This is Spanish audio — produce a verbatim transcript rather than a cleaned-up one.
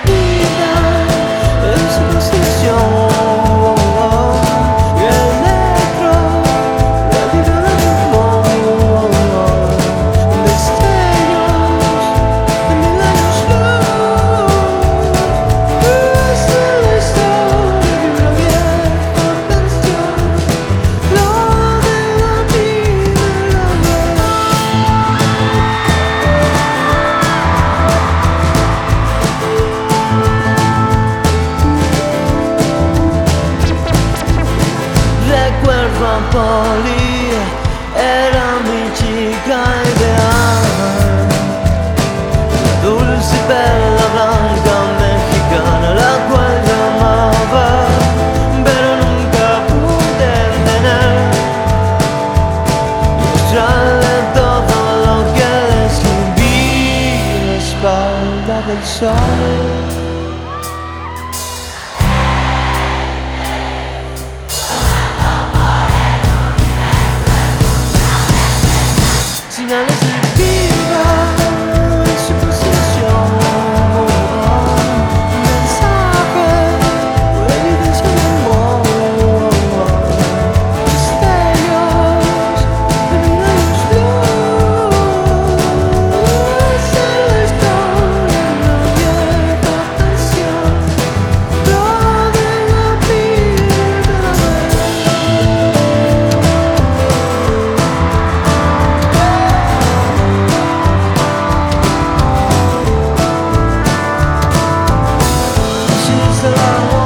vida en su posición. Y el negro revive el rumor de destellos de mil años luz. Esa es la historia de una vieja canción, lo de la vida y la Recuerdo a Polly, era mi chica ideal, la dulce perla blanca mexicana, la cual llamaba, pero nunca pude tener, y mostrarle todo lo que le escribí en la espalda del sol. Señales de vida en su posición, mensajes de evidencia de amor, destellos de mil años luz. Esa es la historia de una vieja canción, lo de la vida y de la She's the one.